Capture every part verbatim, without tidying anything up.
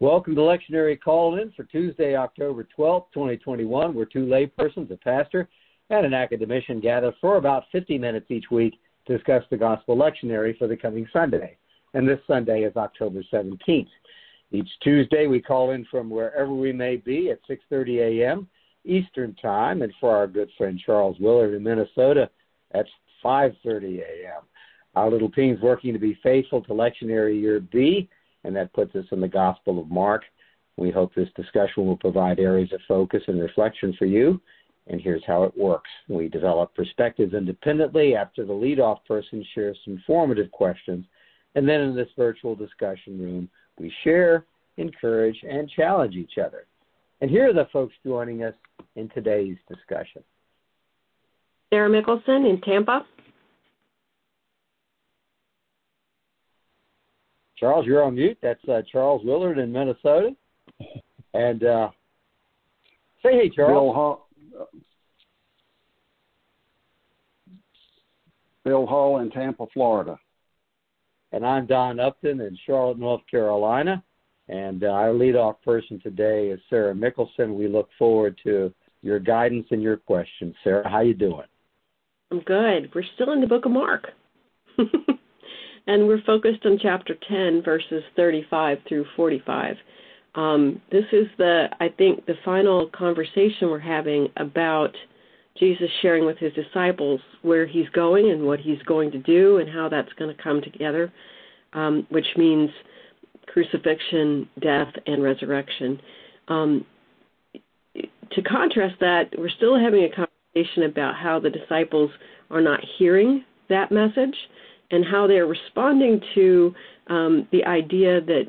Welcome to Lectionary Call-In for Tuesday, October twelfth, twenty twenty-one, where two laypersons, a pastor and an academician, gather for about fifty minutes each week to discuss the Gospel Lectionary for the coming Sunday. And this Sunday is October seventeenth. Each Tuesday we call in from wherever we may be at six thirty a.m. Eastern Time, and for our good friend Charles Willard in Minnesota, that's five thirty a.m. Our little team's working to be faithful to Lectionary Year B, and that puts us in the Gospel of Mark. We hope this discussion will provide areas of focus and reflection for you. And here's how it works. We develop perspectives independently after the leadoff person shares some formative questions. And then in this virtual discussion room, we share, encourage, and challenge each other. And here are the folks joining us in today's discussion. Sarah Mickelson in Tampa. Charles, you're on mute. That's uh, Charles Willard in Minnesota. And uh, say hey, Charles. Bill Hall, Bill Hall in Tampa, Florida. And I'm Don Upton in Charlotte, North Carolina. And uh, our leadoff person today is Sarah Mickelson. We look forward to your guidance and your questions. Sarah, how you doing? I'm good. We're still in the book of Mark. And we're focused on chapter ten, verses thirty-five through forty-five. Um, this is the, I think, the final conversation we're having about Jesus sharing with his disciples where he's going and what he's going to do and how that's going to come together, um, which means crucifixion, death, and resurrection. Um, to contrast that, we're still having a conversation about how the disciples are not hearing that message and how they're responding to um, the idea that,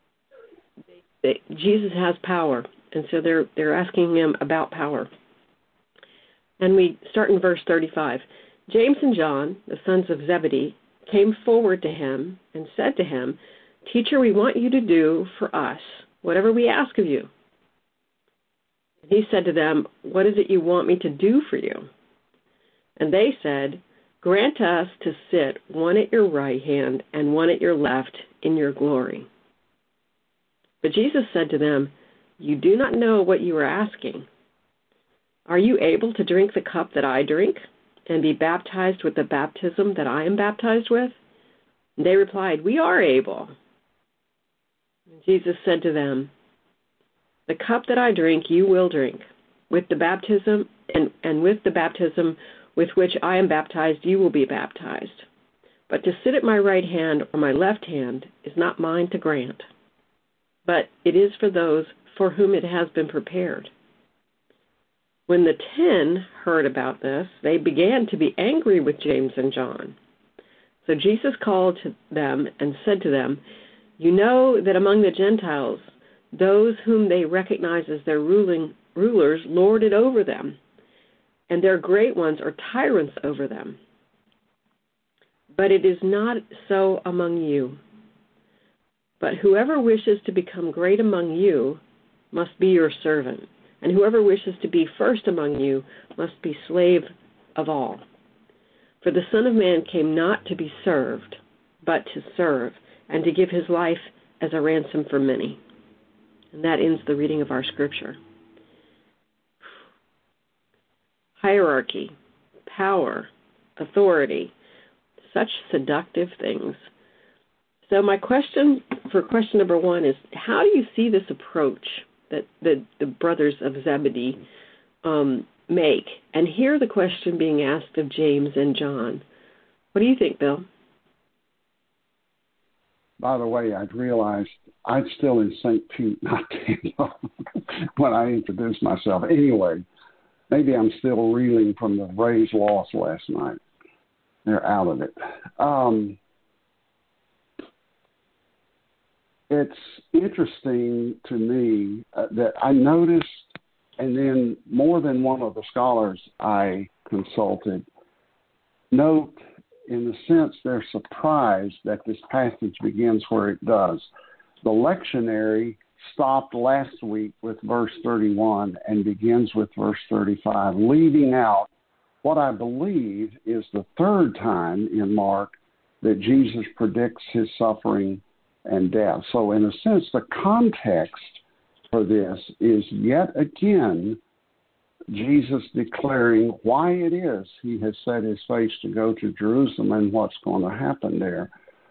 that Jesus has power, and so they're they're asking him about power. And we start in verse thirty-five. James and John, the sons of Zebedee, came forward to him and said to him, "Teacher, we want you to do for us whatever we ask of you." And he said to them, "What is it you want me to do for you?" And they said, "Grant us to sit one at your right hand and one at your left in your glory." But Jesus said to them, "You do not know what you are asking. Are you able to drink the cup that I drink and be baptized with the baptism that I am baptized with?" And they replied, "We are able." And Jesus said to them, "The cup that I drink you will drink, with the baptism and, and with the baptism with which I am baptized, you will be baptized. But to sit at my right hand or my left hand is not mine to grant, but it is for those for whom it has been prepared." When the ten heard about this, they began to be angry with James and John. So Jesus called to them and said to them, "You know that among the Gentiles, those whom they recognize as their ruling rulers lord it over them, and their great ones are tyrants over them. But it is not so among you. But whoever wishes to become great among you must be your servant, and whoever wishes to be first among you must be slave of all. For the Son of Man came not to be served, but to serve, and to give his life as a ransom for many." And that ends the reading of our scripture. Hierarchy, power, authority, such seductive things. So my question for question number one is, how do you see this approach that the, the brothers of Zebedee um, make? And here the question being asked of James and John. What do you think, Bill? By the way, I'd realized I'm still in Saint Pete, not Tampa, when I introduced myself. Anyway, maybe I'm still reeling from the Rays' loss last night. They're out of it. Um, it's interesting to me uh, that I noticed, and then more than one of the scholars I consulted note, in the sense they're surprised that this passage begins where it does. The lectionary stopped last week with verse thirty-one and begins with verse thirty-five, leaving out what I believe is the third time in Mark that Jesus predicts his suffering and death. So in a sense, the context for this is yet again Jesus declaring why it is he has set his face to go to Jerusalem and what's going to happen there.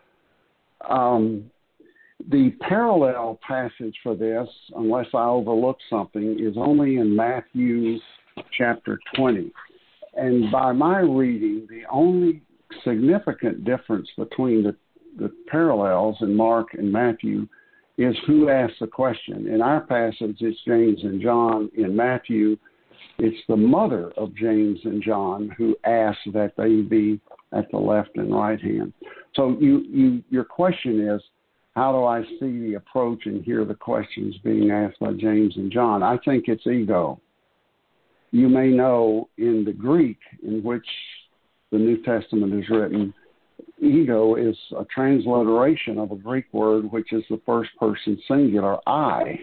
Um, the parallel passage for this, unless I overlook something, is only in Matthew chapter twenty. And by my reading, the only significant difference between the, the parallels in Mark and Matthew is who asked the question. In our passage, it's James and John. In Matthew, it's the mother of James and John who asked that they be at the left and right hand. So you, you, your question is, how do I see the approach and hear the questions being asked by James and John? I think it's ego. You may know in the Greek in which the New Testament is written, ego is a transliteration of a Greek word which is the first person singular, I.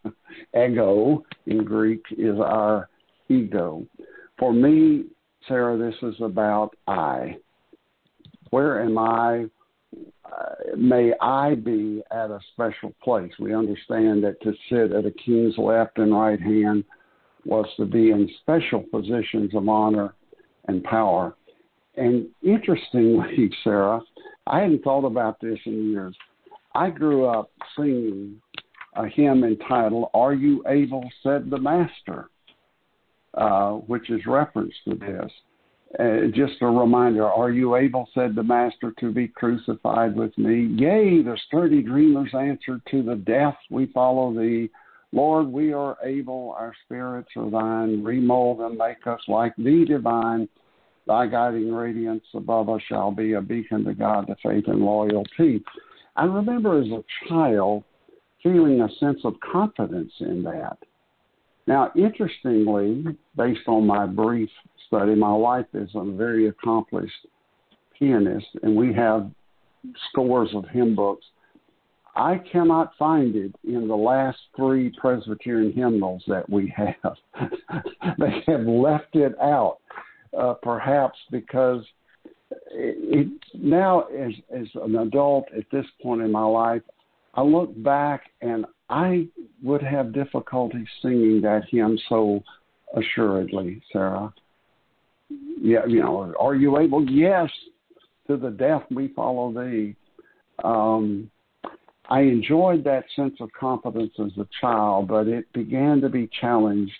Ego in Greek is our ego. For me, Sarah, this is about I. Where am I? Uh, may I be at a special place? We understand that to sit at a king's left and right hand was to be in special positions of honor and power. And interestingly, Sarah, I hadn't thought about this in years. I grew up singing a hymn entitled, "Are You Able, Said the Master," uh, which is reference to this. Uh, just a reminder, "Are you able, said the Master, to be crucified with me? Yea, the sturdy dreamers answered, to the death we follow thee. Lord, we are able, our spirits are thine. Remold and make us like thee divine. Thy guiding radiance above us shall be a beacon to God, to faith and loyalty." I remember as a child feeling a sense of confidence in that. Now, interestingly, based on my brief study, my wife is a very accomplished pianist, and we have scores of hymn books. I cannot find it in the last three Presbyterian hymnals that we have. They have left it out, uh, perhaps because it, it, now as, as an adult at this point in my life, I look back and I would have difficulty singing that hymn so assuredly, Sarah. Yeah, you know, are you able? Yes, to the death we follow thee. Um, I enjoyed that sense of confidence as a child, but it began to be challenged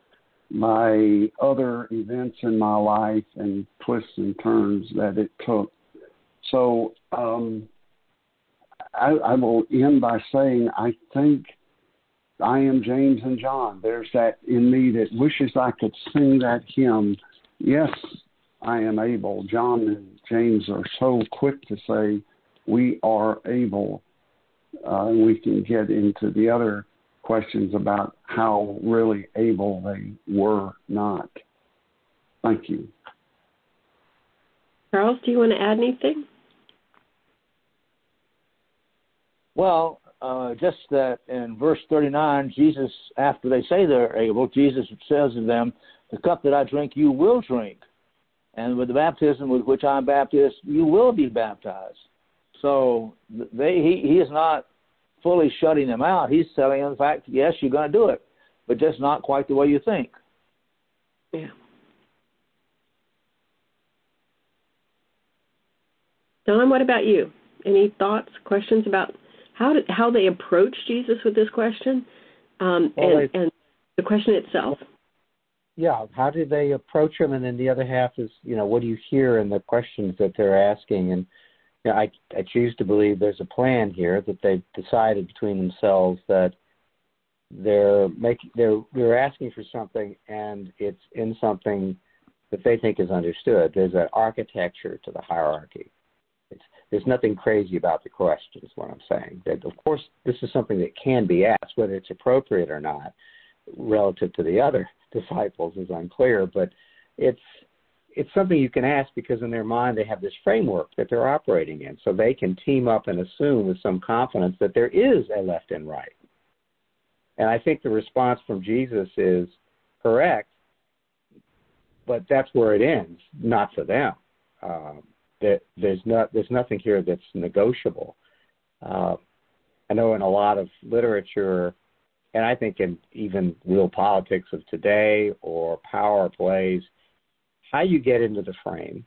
by other events in my life and twists and turns that it took. So um, I, I will end by saying I think I am James and John. There's that in me that wishes I could sing that hymn. Yes, I am able. John and James are so quick to say we are able. Uh, and we can get into the other questions about how really able they were not. Thank you. Charles, do you want to add anything? Well, uh, just that in verse thirty-nine, Jesus, after they say they're able, Jesus says to them, "The cup that I drink, you will drink. And with the baptism with which I'm baptized, you will be baptized." So they, he, he is not fully shutting them out. He's telling them, in fact, yes, you're going to do it, but just not quite the way you think. Yeah. Don, what about you? Any thoughts, questions about how did, how they approach Jesus with this question um, well, and, they, and the question itself? Yeah, how did they approach him? And then the other half is, you know, what do you hear in the questions that they're asking? And you know, I, I choose to believe there's a plan here that they've decided between themselves that they're making they're they're asking for something, and it's in something that they think is understood. There's an architecture to the hierarchy. It's, there's nothing crazy about the question, is what I'm saying. That of course this is something that can be asked, whether it's appropriate or not, relative to the other disciples is unclear, but it's it's something you can ask because in their mind they have this framework that they're operating in, so they can team up and assume with some confidence that there is a left and right. And I think the response from Jesus is correct, but that's where it ends, not for them. Um, that there's not there's nothing here that's negotiable. Uh, I know in a lot of literature, and I think in even real politics of today or power plays, how you get into the frame,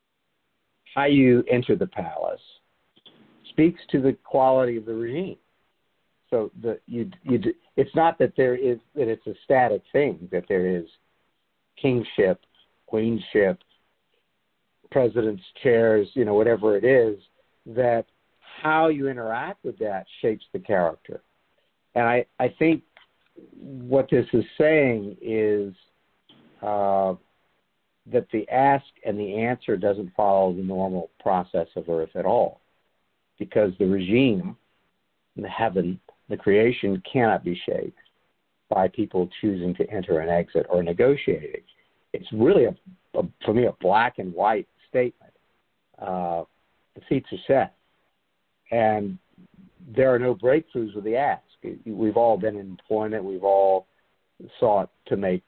how you enter the palace, speaks to the quality of the regime. So the you you it's not that there is that it's a static thing, that there is kingship, queenship, presidents, chairs, you know, whatever it is, that how you interact with that shapes the character. And I, I think what this is saying is uh, that the ask and the answer doesn't follow the normal process of earth at all, because the regime, the heaven, the creation cannot be shaped by people choosing to enter and exit or negotiating. It's really, a, a, for me, a black and white statement. Uh, the seats are set, and there are no breakthroughs with the ask. We've all been in employment. We've all sought to make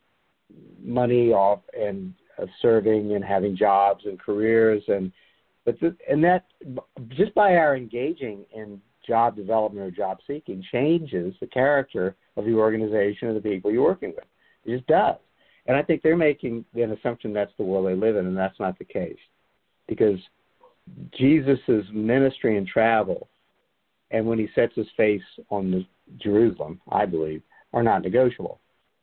money off and uh, serving and having jobs and careers, and but the, and that just by our engaging in job development or job seeking changes the character of the organization or the people you're working with. It just does. And I think they're making an assumption that's the world they live in, and that's not the case. Because Jesus' ministry and travel, and when he sets his face on the Jerusalem, I believe, are not negotiable.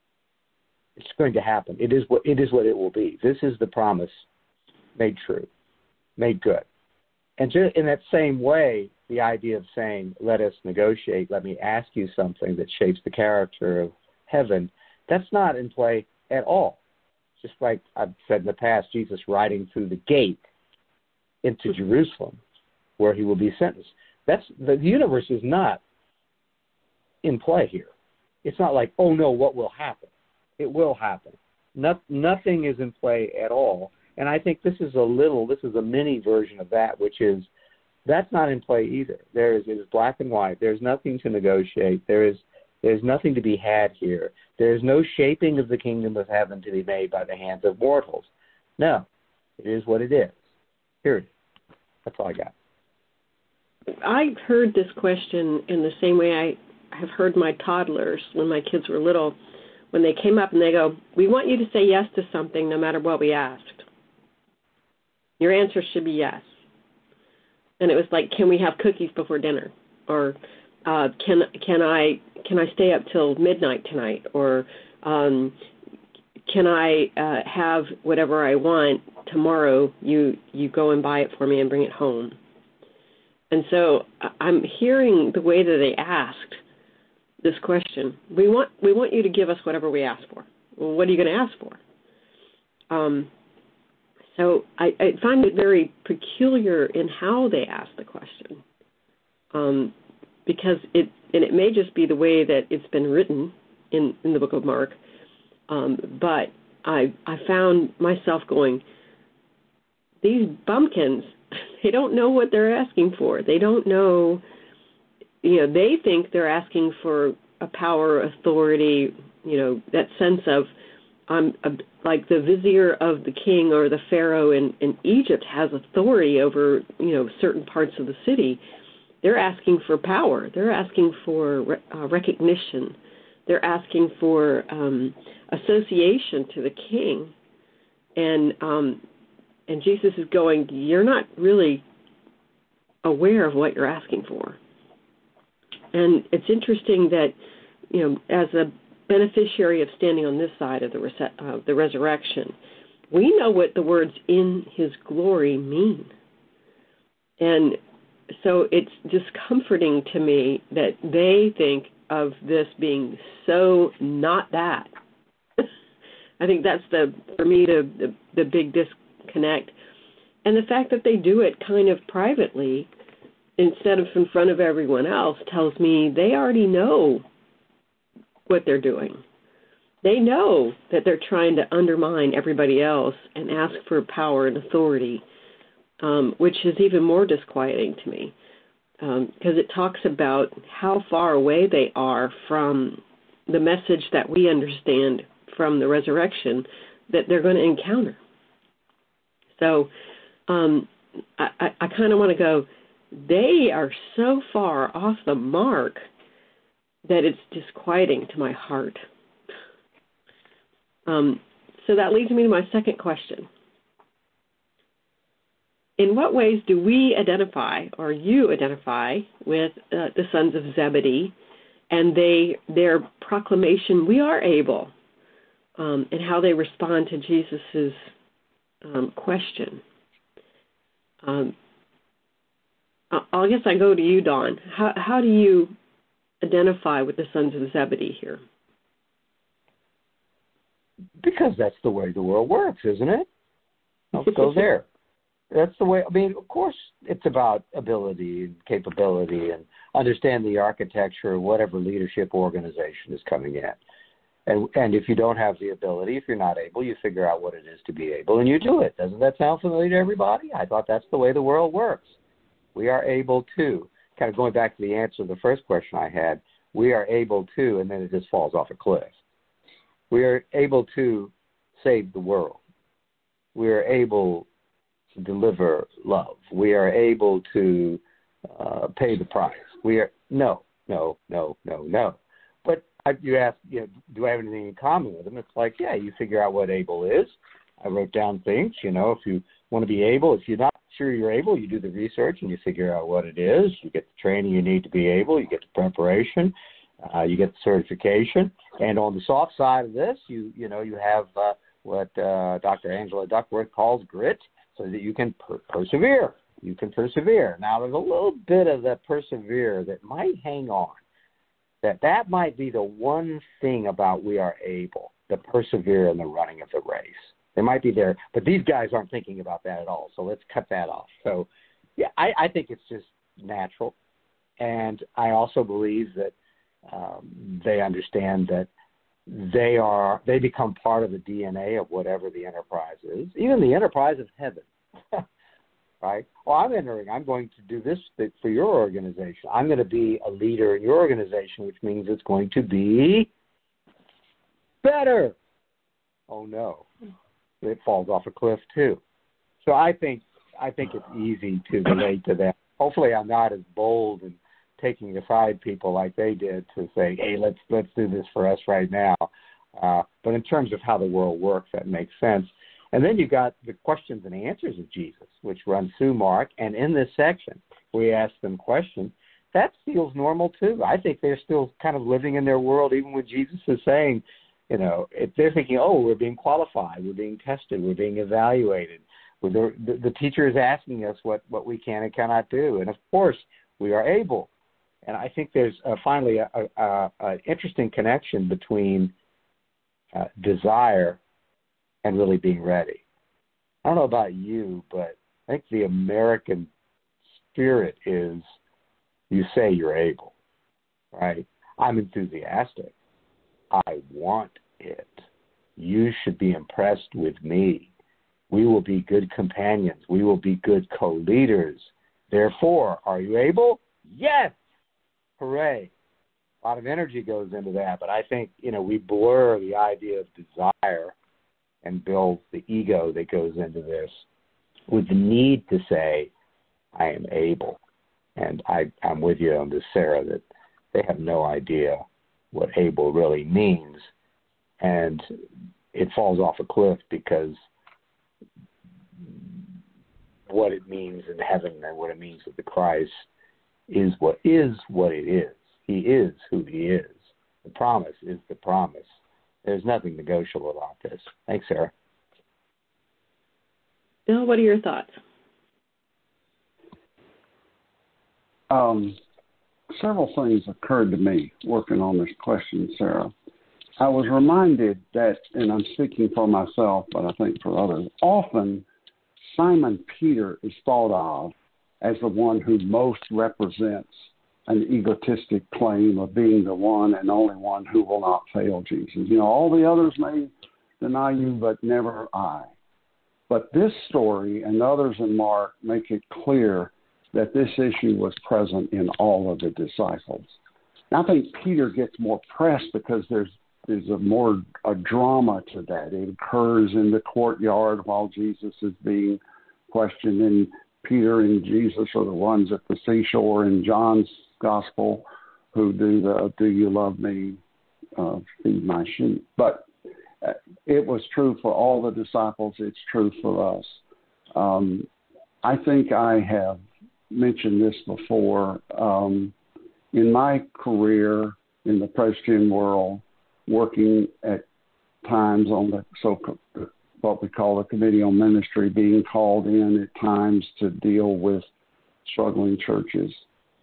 It's going to happen. It is what it is what it will be. This is the promise made true, made good. And just in that same way, the idea of saying, let us negotiate, let me ask you something that shapes the character of heaven, that's not in play at all. Just like I've said in the past, Jesus riding through the gate into Jerusalem, where he will be sentenced. That's the universe is not in play here. It's not like, oh no, what will happen? It will happen. No, nothing is in play at all. And I think this is a little, this is a mini version of that, which is, that's not in play either. There is, it is black and white. There's nothing to negotiate. There is, there's nothing to be had here. There is no shaping of the kingdom of heaven to be made by the hands of mortals. No, it is what it is. Period. That's all I got. I heard this question in the same way I have heard my toddlers when my kids were little, when they came up and they go, we want you to say yes to something no matter what we asked. Your answer should be yes. And it was like, can we have cookies before dinner? Or uh, can can I can I stay up till midnight tonight? Or um, can I uh, have whatever I want tomorrow? You you go and buy it for me and bring it home. And so I'm hearing the way that they asked this question. We want we want you to give us whatever we ask for. Well, what are you going to ask for? Um, so I, I find it very peculiar in how they ask the question, um, because it and it may just be the way that it's been written in, in the Book of Mark, um, but I I found myself going, these bumpkins, they don't know what they're asking for. They don't know, you know, they think they're asking for a power, authority, you know, that sense of, um, a, like the vizier of the king or the pharaoh in, in Egypt has authority over, you know, certain parts of the city. They're asking for power. They're asking for re- uh, recognition. They're asking for um, association to the king. And um, and Jesus is going, you're not really aware of what you're asking for. And it's interesting that, you know, as a beneficiary of standing on this side of the res- uh, the resurrection, we know what the words "in His glory" mean. And so it's discomforting to me that they think of this being so not that. I think that's the, for me, the, the, the big disconnect. And the fact that they do it kind of privately instead of in front of everyone else tells me they already know what they're doing. They know that they're trying to undermine everybody else and ask for power and authority, um, which is even more disquieting to me, because um, it talks about how far away they are from the message that we understand from the resurrection that they're going to encounter. So um, I, I, I kind of want to go, they are so far off the mark that it's disquieting to my heart. Um, so that leads me to my second question. In what ways do we identify, or you identify, with uh, the sons of Zebedee and they their proclamation, we are able, um, and how they respond to Jesus' um, question? Um, I guess I go to you, Dawn. How, how do you identify with the sons of Zebedee here? Because that's the way the world works, isn't it? Let's go there. That's the way. I mean, of course, it's about ability and capability and understand the architecture of whatever leadership organization is coming in. And and if you don't have the ability, if you're not able, you figure out what it is to be able, and you do it. Doesn't that sound familiar to everybody? I thought that's the way the world works. We are able to, kind of going back to the answer to the first question I had, we are able to, and then it just falls off a cliff. We are able to save the world. We are able to deliver love. We are able to uh, pay the price. We are, no, no, no, no, no. But I, you ask, you know, do I have anything in common with them? It's like, yeah, you figure out what able is. I wrote down things, you know, if you want to be able, if you're not sure you're able, you do the research and you figure out what it is. You get the training you need to be able. You get the preparation. Uh, you get the certification. And on the soft side of this, you you know, you have uh, what uh, Doctor Angela Duckworth calls grit, so that you can per- persevere. You can persevere. Now, there's a little bit of that persevere that might hang on. That that might be the one thing about we are able, to persevere in the running of the race. They might be there, but these guys aren't thinking about that at all. So let's cut that off. So, yeah, I, I think it's just natural. And I also believe that um, they understand that they are they become part of the D N A of whatever the enterprise is, even the enterprise of heaven. Right? Well, I'm entering. I'm going to do this for your organization. I'm going to be a leader in your organization, which means it's going to be better. Oh no, it falls off a cliff too. So I think I think it's easy to relate to that. Hopefully, I'm not as bold and taking aside people like they did to say, "Hey, let's let's do this for us right now." Uh, but in terms of how the world works, that makes sense. And then you got the questions and answers of Jesus, which run through Mark. And in this section, we ask them questions. That feels normal, too. I think they're still kind of living in their world, even when Jesus is saying, you know, if they're thinking, oh, we're being qualified, we're being tested, we're being evaluated. The, the, the teacher is asking us what, what we can and cannot do. And, of course, we are able. And I think there's uh, finally an interesting connection between uh, desire and really being ready. I don't know about you, but I think the American spirit is you say you're able, right? I'm enthusiastic. I want it. You should be impressed with me. We will be good companions. We will be good co-leaders. Therefore, are you able? Yes! Hooray. A lot of energy goes into that, but I think, you know, we blur the idea of desire and build the ego that goes into this with the need to say, I am able. And I, I'm with you on this, Sarah, that they have no idea what able really means. And it falls off a cliff because what it means in heaven and what it means with the Christ is what is what it is. He is who he is. The promise is the promise. There's nothing negotiable about this. Thanks, Sarah. Bill, what are your thoughts? Um, several things occurred to me working on this question, Sarah. I was reminded that, and I'm speaking for myself, but I think for others, often Simon Peter is thought of as the one who most represents an egotistic claim of being the one and only one who will not fail Jesus. You know, all the others may deny you, but never I. But this story and others in Mark make it clear that this issue was present in all of the disciples. And I think Peter gets more press because there's there's a more a drama to that. It occurs in the courtyard while Jesus is being questioned, and Peter and Jesus are the ones at the seashore in John's gospel who do the "Do you love me? Uh, feed my sheep." But it was true for all the disciples. It's true for us. Um, I think I have mentioned this before. Um, in my career in the Presbyterian world, working at times on the so what we call the Committee on Ministry, being called in at times to deal with struggling churches.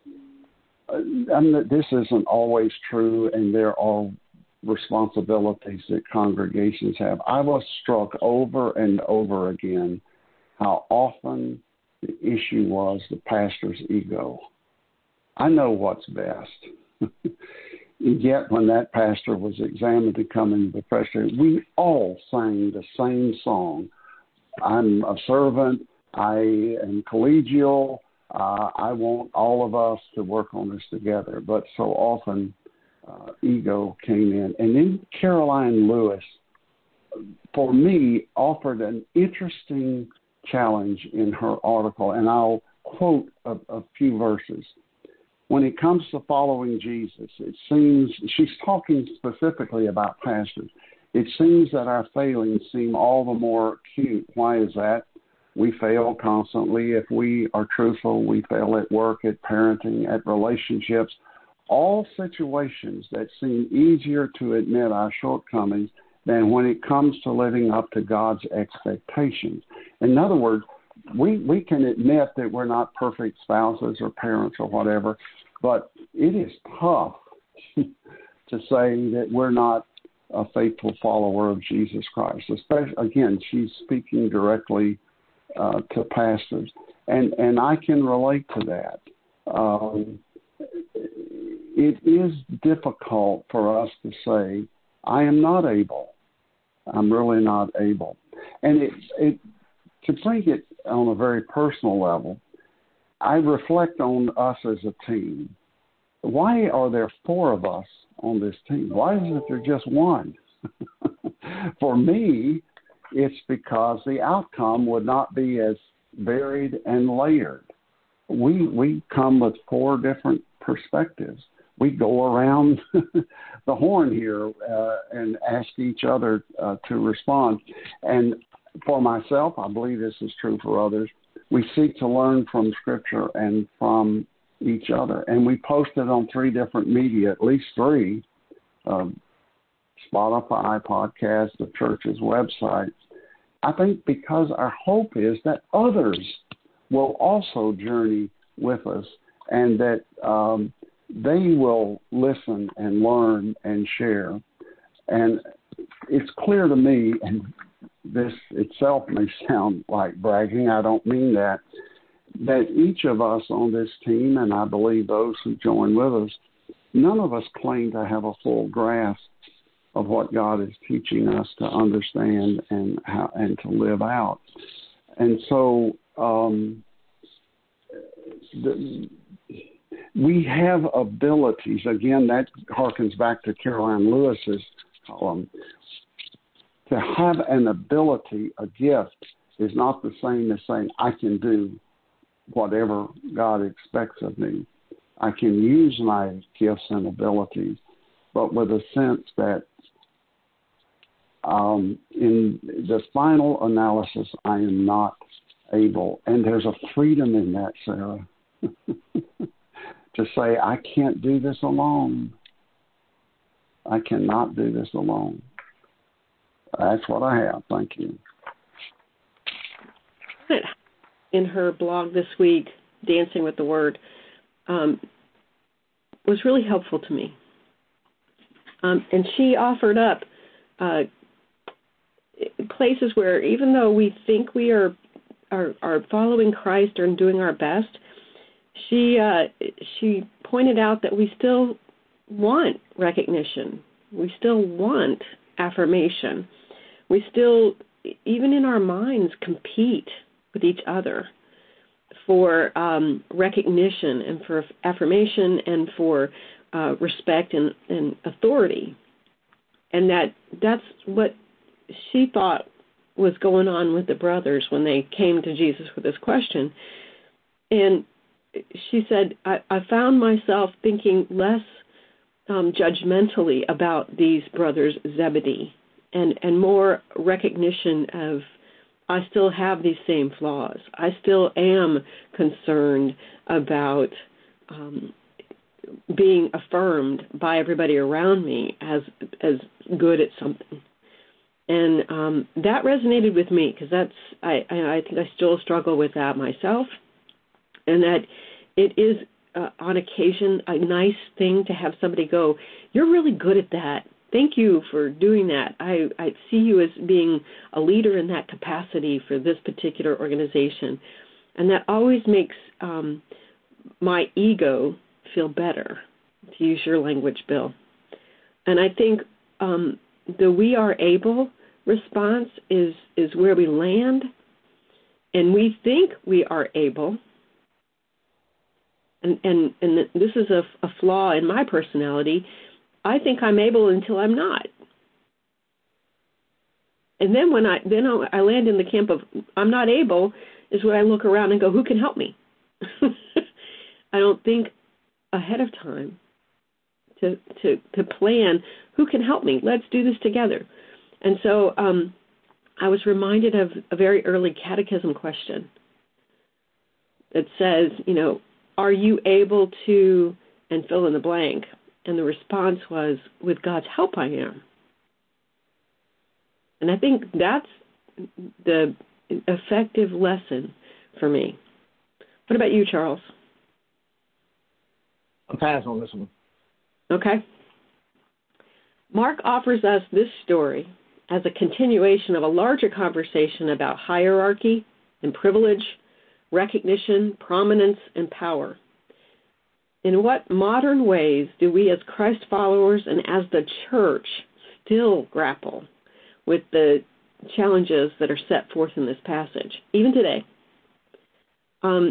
I mean, this isn't always true, and there are responsibilities that congregations have. I was struck over and over again how often the issue was the pastor's ego. I know what's best. Yet when that pastor was examined to come into the presbytery, we all sang the same song. I'm a servant. I am collegial. Uh, I want all of us to work on this together. But so often uh, ego came in. And then Caroline Lewis, for me, offered an interesting challenge in her article, and I'll quote a, a few verses. When it comes to following Jesus, it seems, she's talking specifically about pastors, it seems that our failings seem all the more acute. Why is that? We fail constantly. If we are truthful, we fail at work, at parenting, at relationships, all situations that seem easier to admit our shortcomings than when it comes to living up to God's expectations. In other words, we, we can admit that we're not perfect spouses or parents or whatever, but it is tough to say that we're not a faithful follower of Jesus Christ. Especially, again, she's speaking directly uh, to pastors, and, and I can relate to that. Um, it is difficult for us to say, I am not able. I'm really not able. And it, it to bring it on a very personal level, I reflect on us as a team. Why are there four of us on this team? Why isn't there just one? For me, it's because the outcome would not be as varied and layered. We we come with four different perspectives. We go around the horn here uh, and ask each other uh, to respond. And for myself, I believe this is true for others, we seek to learn from Scripture and from each other. And we post it on three different media, at least three, um, Spotify, podcast, the church's website. I think because our hope is that others will also journey with us and that um, they will listen and learn and share. And it's clear to me, and this itself may sound like bragging, I don't mean that, that each of us on this team, and I believe those who join with us, none of us claim to have a full grasp of what God is teaching us to understand and how and to live out. And so um, the, we have abilities. Again, that harkens back to Caroline Lewis's column. To have an ability, a gift, is not the same as saying I can do whatever God expects of me. I can use my gifts and abilities, but with a sense that um, in the final analysis, I am not able. And there's a freedom in that, Sarah, to say I can't do this alone. I cannot do this alone. That's what I have. Thank you. In her blog this week, Dancing with the Word, um, was really helpful to me. Um, and she offered up uh, places where even though we think we are, are, are following Christ or doing our best, she, uh, she pointed out that we still want recognition. We still want affirmation. We still, even in our minds, compete with each other for um, recognition and for affirmation and for uh, respect and, and authority. And that that's what she thought was going on with the brothers when they came to Jesus with this question. and she said, I, I found myself thinking less um, judgmentally about these brothers Zebedee, and, and more recognition of, I still have these same flaws. I still am concerned about um, being affirmed by everybody around me as as good at something. And um, that resonated with me, because that's I, I think I still struggle with that myself, and that it is uh, on occasion a nice thing to have somebody go, you're really good at that. Thank you for doing that. I, I see you as being a leader in that capacity for this particular organization. And that always makes um, my ego feel better, to use your language, Bill. And I think um, the we are able response is, is where we land, and we think we are able. And, and, and this is a, a flaw in my personality. I think I'm able until I'm not. And then when I then I land in the camp of I'm not able is when I look around and go, who can help me? I don't think ahead of time to, to to plan who can help me. Let's do this together. And so um, I was reminded of a very early catechism question that says, you know, are you able to, and fill in the blank? And the response was, with God's help, I am. And I think that's the effective lesson for me. What about you, Charles? I'm passing on this one. Okay. Mark offers us this story as a continuation of a larger conversation about hierarchy and privilege, recognition, prominence, and power. In what modern ways do we as Christ followers and as the church still grapple with the challenges that are set forth in this passage, even today? Um,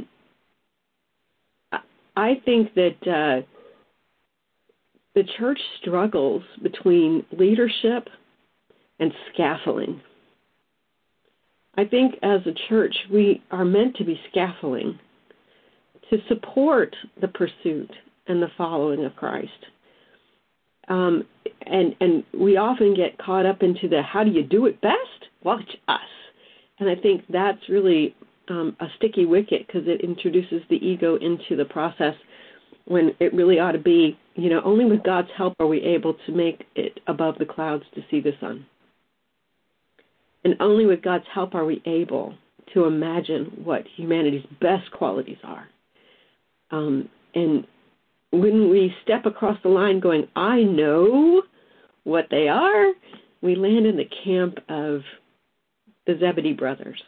I think that uh, the church struggles between leadership and scaffolding. I think as a church, we are meant to be scaffolding to support the pursuit and the following of Christ. Um, and, and we often get caught up into the how do you do it best? Watch us. And I think that's really um, a sticky wicket, because it introduces the ego into the process when it really ought to be, you know, only with God's help are we able to make it above the clouds to see the sun. And only with God's help are we able to imagine what humanity's best qualities are. Um, and when we step across the line going, I know what they are, we land in the camp of the Zebedee brothers.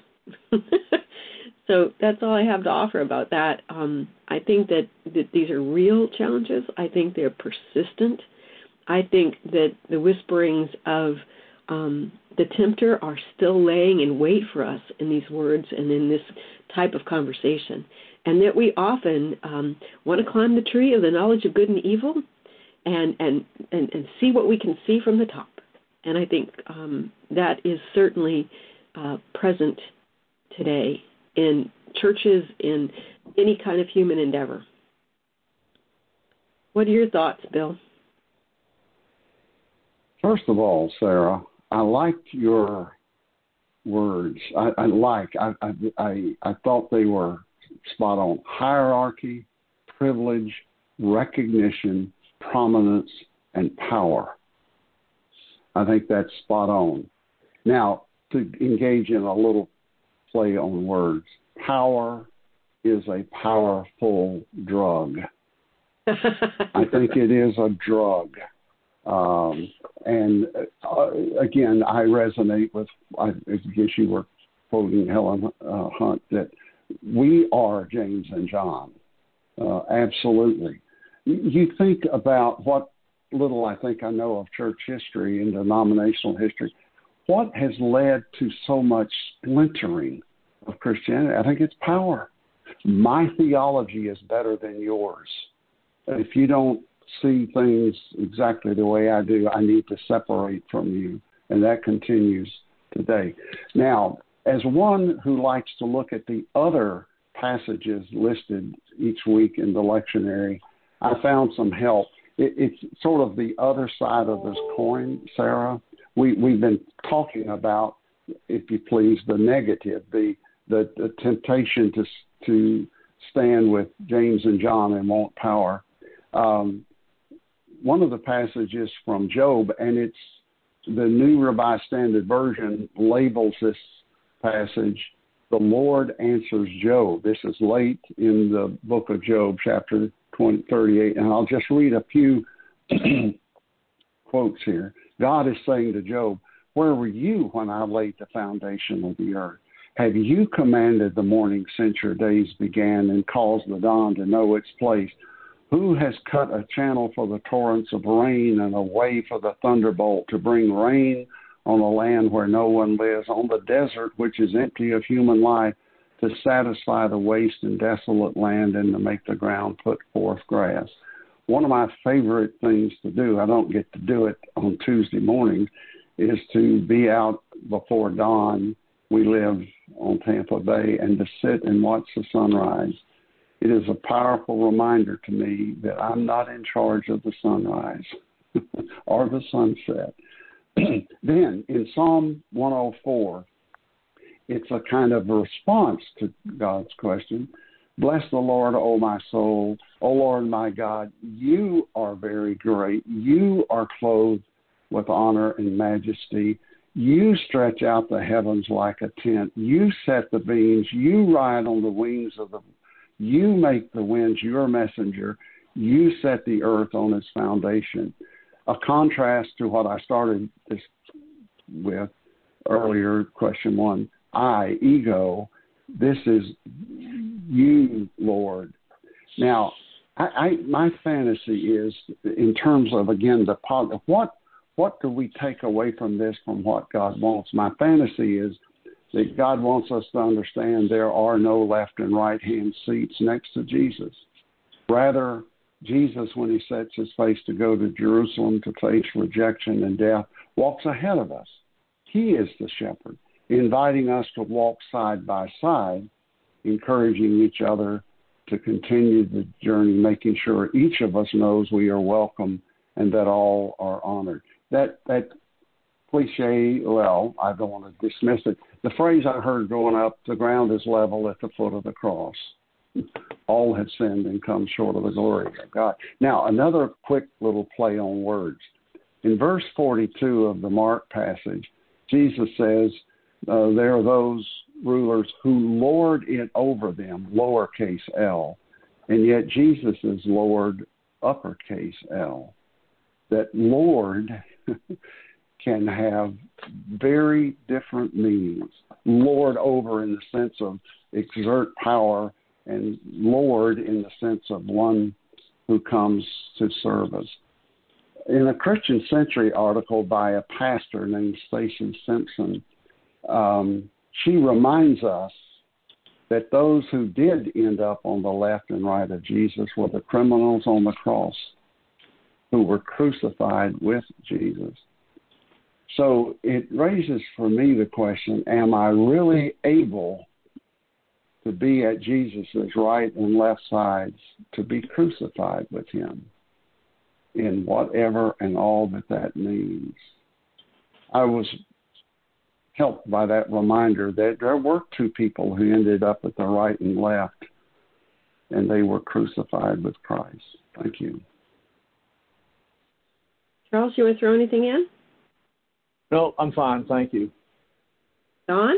So that's all I have to offer about that. Um, I think that, that these are real challenges. I think they're persistent. I think that the whisperings of um, the tempter are still laying in wait for us in these words and in this type of conversation. And that we often um, want to climb the tree of the knowledge of good and evil and, and, and, and see what we can see from the top. And I think um, that is certainly uh, present today in churches, in any kind of human endeavor. What are your thoughts, Bill? First of all, Sarah, I liked your words. I, I like, I, I, I, I thought they were spot on. Hierarchy, privilege, recognition, prominence, and power. I think that's spot on. Now, to engage in a little play on words, power is a powerful drug. I think it is a drug. Um, and uh, again, I resonate with, I guess you were quoting Helen uh, Hunt, that we are James and John. Uh, absolutely. You think about what little I think I know of church history and denominational history. What has led to so much splintering of Christianity? I think it's power. My theology is better than yours. If you don't see things exactly the way I do, I need to separate from you. And that continues today. Now, as one who likes to look at the other passages listed each week in the lectionary, I found some help. It, it's sort of the other side of this coin, Sarah. We, we've been talking about, if you please, the negative, the, the, the temptation to, to stand with James and John and want power. Um, one of the passages from Job, and it's the New Revised Standard Version labels this passage, "The Lord answers Job." This is late in the book of Job, chapter twenty, thirty-eight, and I'll just read a few quotes here. God is saying to Job, "Where were you when I laid the foundation of the earth? Have you commanded the morning since your days began and caused the dawn to know its place? Who has cut a channel for the torrents of rain and a way for the thunderbolt to bring rain on a land where no one lives, on the desert which is empty of human life, to satisfy the waste and desolate land and to make the ground put forth grass?" One of my favorite things to do, I don't get to do it on Tuesday mornings, is to be out before dawn. We live on Tampa Bay, and to sit and watch the sunrise. It is a powerful reminder to me that I'm not in charge of the sunrise or the sunset. Then in Psalm one oh four, it's a kind of a response to God's question. "Bless the Lord, O my soul. O Lord my God, you are very great. You are clothed with honor and majesty. You stretch out the heavens like a tent. You set the beams. You ride on the wings of the You make the winds your messenger. You set the earth on its foundation." A contrast to what I started this with earlier, question one. I, ego, this is you, Lord. Now, I, I my fantasy is, in terms of, again, the positive, what, what do we take away from this, from what God wants? My fantasy is that God wants us to understand there are no left and right hand seats next to Jesus. Rather, Jesus, when he sets his face to go to Jerusalem to face rejection and death, walks ahead of us. He is the shepherd, inviting us to walk side by side, encouraging each other to continue the journey, making sure each of us knows we are welcome and that all are honored. That that cliche, well, I don't want to dismiss it. The phrase I heard growing up, "The ground is level at the foot of the cross. All have sinned and come short of the glory of God." Now, another quick little play on words. In verse forty-two of the Mark passage, Jesus says, uh, there are those rulers who lord it over them, lowercase l, and yet Jesus is Lord, uppercase L. That Lord can have very different meanings. Lord over in the sense of exert power, and Lord in the sense of one who comes to serve us. In a Christian Century article by a pastor named Stacey Simpson, um, she reminds us that those who did end up on the left and right of Jesus were the criminals on the cross who were crucified with Jesus. So it raises for me the question, am I really able to be at Jesus' right and left sides, to be crucified with him in whatever and all that that means? I was helped by that reminder that there were two people who ended up at the right and left, and they were crucified with Christ. Thank you. Charles, you want to throw anything in? No, I'm fine. Thank you. Don?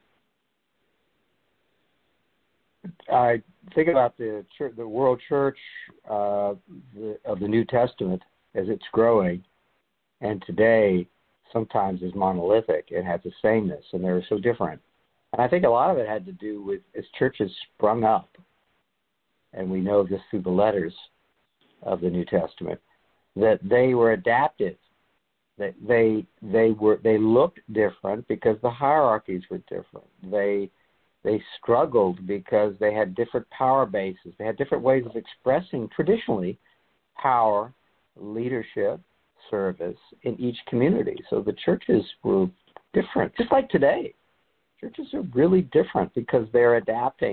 I think about the church, the world church uh, the, of the New Testament as it's growing, and today sometimes is monolithic. It has a sameness, and they're so different. And I think a lot of it had to do with as churches sprung up, and we know this through the letters of the New Testament, that they were adaptive. That they they were they looked different because the hierarchies were different. They they struggled because they had different power bases. They had different ways of expressing traditionally power, leadership, service in each community. So the churches were different, just like today. Churches are really different because they're adapting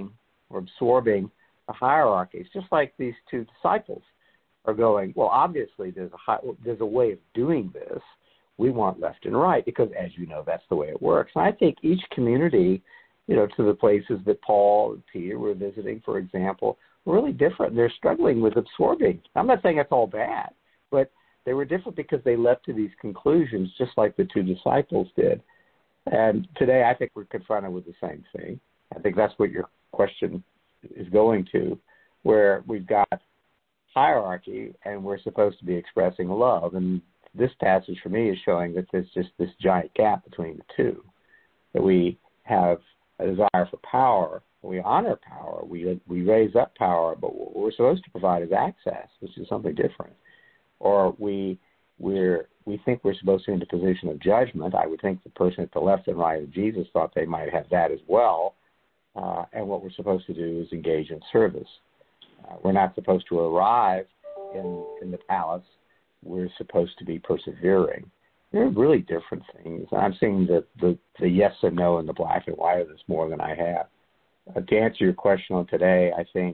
We're absorbing a hierarchy. It's just like these two disciples are going, well, obviously there's a high, there's a way of doing this. We want left and right because, as you know, that's the way it works. And I think each community, you know, to the places that Paul and Peter were visiting, for example, were really different. They're struggling with absorbing. I'm not saying it's all bad, but they were different because they led to these conclusions just like the two disciples did. And today I think we're confronted with the same thing. I think that's what your question is going to, where we've got hierarchy and we're supposed to be expressing love. And this passage for me is showing that there's just this giant gap between the two, that we have a desire for power. We honor power. We we raise up power, but what we're supposed to provide is access, which is something different. Or we we're we think we're supposed to be in a position of judgment. I would think the person at the left and right of Jesus thought they might have that as well. Uh, and what we're supposed to do is engage in service. Uh, we're not supposed to arrive in in the palace. We're supposed to be persevering. They're really different things. I'm seeing the, the, the yes and no and the black and white of this more than I have. Uh, to answer your question on today, I think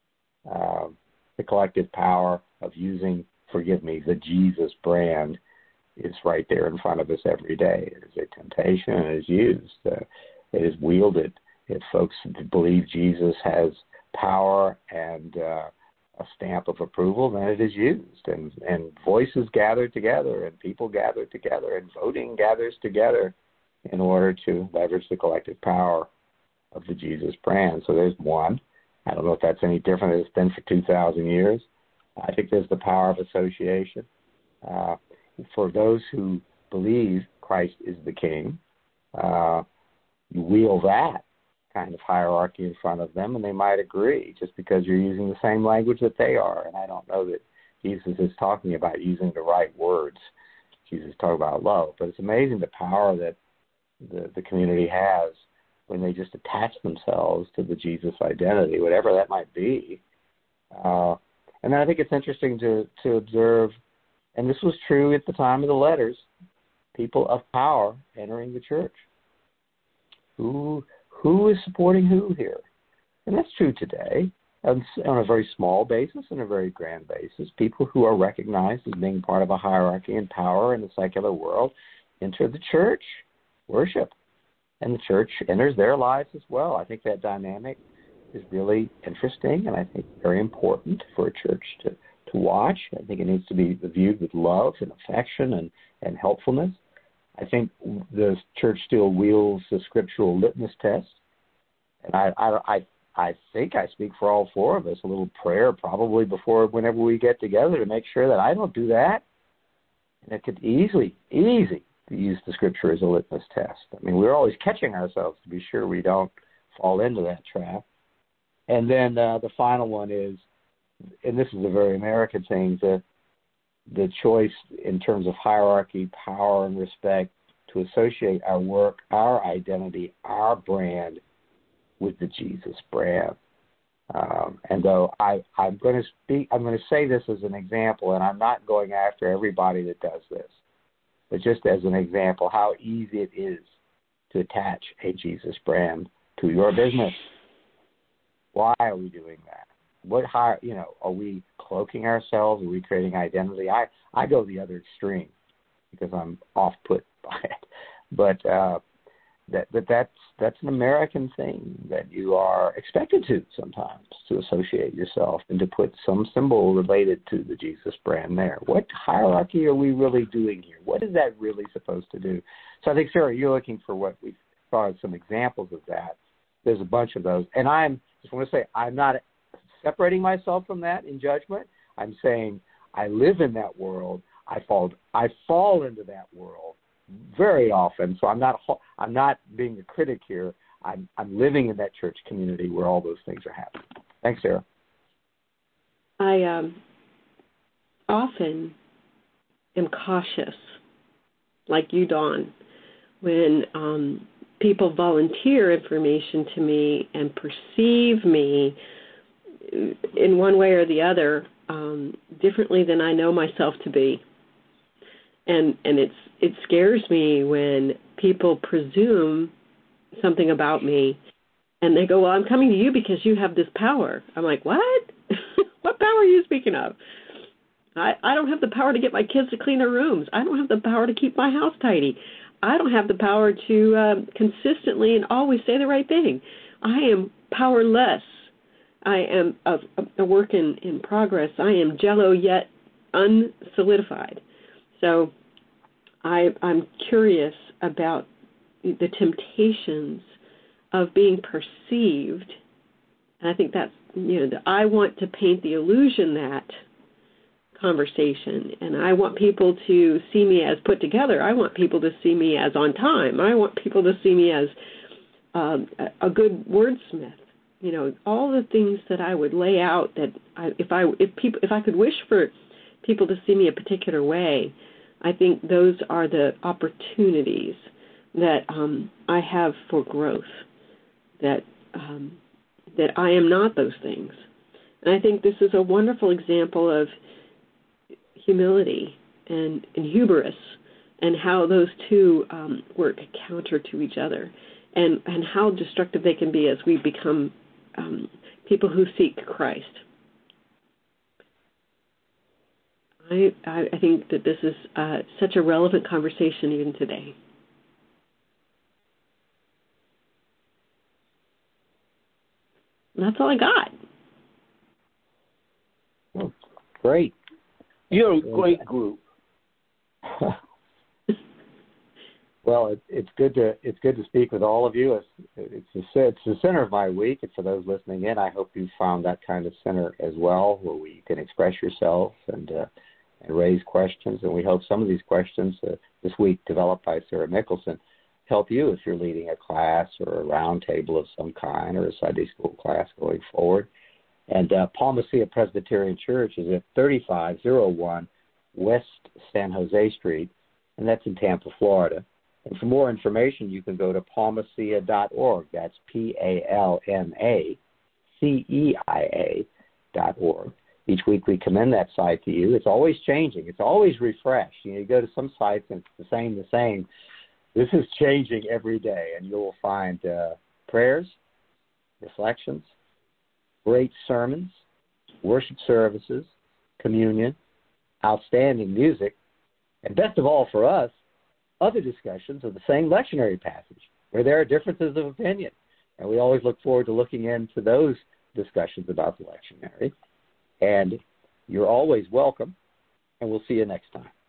uh, the collective power of using, forgive me, the Jesus brand is right there in front of us every day. It is a temptation and it is used. Uh, it is wielded. If folks believe Jesus has power and uh, a stamp of approval, then it is used. And, and voices gather together and people gather together and voting gathers together in order to leverage the collective power of the Jesus brand. So there's one. I don't know if that's any different than it's been for two thousand years. I think there's the power of association. Uh, for those who believe Christ is the King, uh, you wield that kind of hierarchy in front of them, and they might agree just because you're using the same language that they are. And I don't know that Jesus is talking about using the right words. Jesus is talking about love. But it's amazing the power that the, the community has when they just attach themselves to the Jesus identity, whatever that might be. Uh, and then I think it's interesting to, to observe, and this was true at the time of the letters, people of power entering the church. Who who is supporting who here? And that's true today on, on a very small basis and a very grand basis. People who are recognized as being part of a hierarchy and power in the secular world enter the church, worship, and the church enters their lives as well. I think that dynamic is really interesting and I think very important for a church to, to watch. I think it needs to be viewed with love and affection and, and helpfulness. I think the church still wields the scriptural litmus test. And I, I, I, I think I speak for all four of us, a little prayer probably before whenever we get together to make sure that I don't do that. And it could easily, easy to use the scripture as a litmus test. I mean, we're always catching ourselves to be sure we don't fall into that trap. And then uh, the final one is, and this is a very American thing, the the choice in terms of hierarchy, power, and respect to associate our work, our identity, our brand with the Jesus brand. Um, and though I, I'm going to speak, I'm going to say this as an example, and I'm not going after everybody that does this, but just as an example, how easy it is to attach a Jesus brand to your business. Why are we doing that? What high, you know, are we cloaking ourselves? Are we creating identity? I, I go the other extreme because I'm off put by it. But uh, that, that that's that's an American thing that you are expected to sometimes to associate yourself and to put some symbol related to the Jesus brand there. What hierarchy are we really doing here? What is that really supposed to do? So I think, Sarah, you're looking for what we saw as some examples of that. There's a bunch of those, and I'm just want to say I'm not separating myself from that in judgment. I'm saying I live in that world. I fall I fall into that world very often. So I'm not I'm not being a critic here. I'm I'm living in that church community where all those things are happening. Thanks, Sarah. I um, often am cautious, like you, Dawn, when um, people volunteer information to me and perceive me in one way or the other um, differently than I know myself to be. And and it's it scares me when people presume something about me And they go, well, I'm coming to you because you have this power. I'm like, what? What power are you speaking of? I, I don't have the power to get my kids to clean their rooms. I don't have the power to keep my house tidy. I don't have the power to um, consistently and always say the right thing. I am powerless. I am a, a work in, in progress. I am jello yet unsolidified. So I, I'm curious about the temptations of being perceived. And I think that's, you know, the, I want to paint the illusion that conversation, and I want people to see me as put together. I want people to see me as on time. I want people to see me as um, a, a good wordsmith. You know, all the things that I would lay out that I, if I if people if I could wish for people to see me a particular way, I think those are the opportunities that um, I have for growth. That um, that I am not those things, and I think this is a wonderful example of humility and, and hubris, and how those two um, work counter to each other, and, and how destructive they can be as we become um, people who seek Christ. I, I, I think that this is uh, such a relevant conversation even today. And that's all I got. Oh, great. You're a great group. Well, it, it's good to it's good to speak with all of you. It's it's the, it's the center of my week, and for those listening in, I hope you found that kind of center as well, where we can express yourself and uh, and raise questions. And we hope some of these questions uh, this week, developed by Sarah Mickelson, help you if you're leading a class or a round table of some kind, or a Sunday school class going forward. And uh, Palma Cia Presbyterian Church is at thirty-five oh one West San Jose Street, and that's in Tampa, Florida. And for more information, you can go to palma cia dot org. That's P A L M A C E I A dot org. Each week we commend that site to you. It's always changing. It's always refreshed. You know, you go to some sites and it's the same, the same. This is changing every day, and you'll find uh, prayers, reflections, great sermons, worship services, communion, outstanding music, and best of all for us, other discussions of the same lectionary passage where there are differences of opinion. And we always look forward to looking into those discussions about the lectionary. And you're always welcome, and we'll see you next time.